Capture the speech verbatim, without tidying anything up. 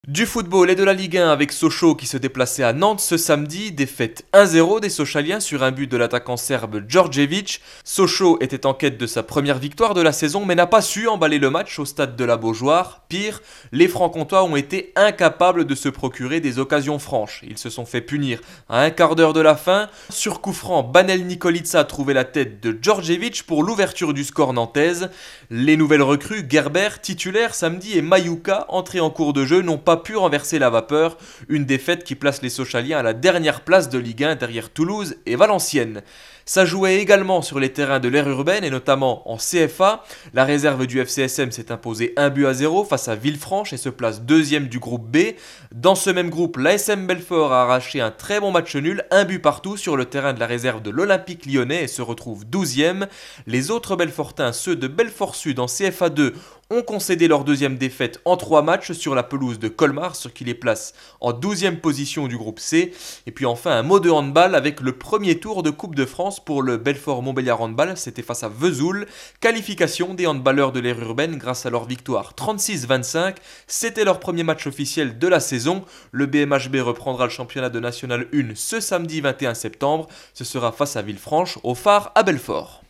Du football et de la Ligue un avec Sochaux qui se déplaçait à Nantes ce samedi, défaite un zéro des Sochaliens sur un but de l'attaquant serbe Djordjevic. Sochaux était en quête de sa première victoire de la saison mais n'a pas su emballer le match au stade de la Beaujoire. Pire, les Francs-Comtois ont été incapables de se procurer des occasions franches. Ils se sont fait punir à un quart d'heure de la fin. Sur coup franc, Banel Nikolica trouvait la tête de Djordjevic pour l'ouverture du score nantaise. Les nouvelles recrues, Gerber, titulaire samedi, et Mayuka, entrés en cours de jeu, n'ont pas pu renverser la vapeur, une défaite qui place les Sochaliens à la dernière place de Ligue un derrière Toulouse et Valenciennes. Ça jouait également sur les terrains de l'aire urbaine et notamment en C F A. La réserve du F C S M s'est imposée un but à zéro face à Villefranche et se place deuxième du groupe B. Dans ce même groupe, l'A S M Belfort a arraché un très bon match nul, un but partout sur le terrain de la réserve de l'Olympique Lyonnais et se retrouve douzième. Les autres Belfortins, ceux de Belfort Sud en C F A deux, ont concédé leur deuxième défaite en trois matchs sur la pelouse de Colmar, ce qui les place en douzième position du groupe C. Et puis enfin un mot de handball avec le premier tour de Coupe de France pour le Belfort-Montbéliard Handball, c'était face à Vesoul. Qualification des handballeurs de l'aire urbaine grâce à leur victoire trente-six vingt-cinq. C'était leur premier match officiel de la saison. Le B M H B reprendra le championnat de National un ce samedi vingt et un septembre. Ce sera face à Villefranche au phare à Belfort.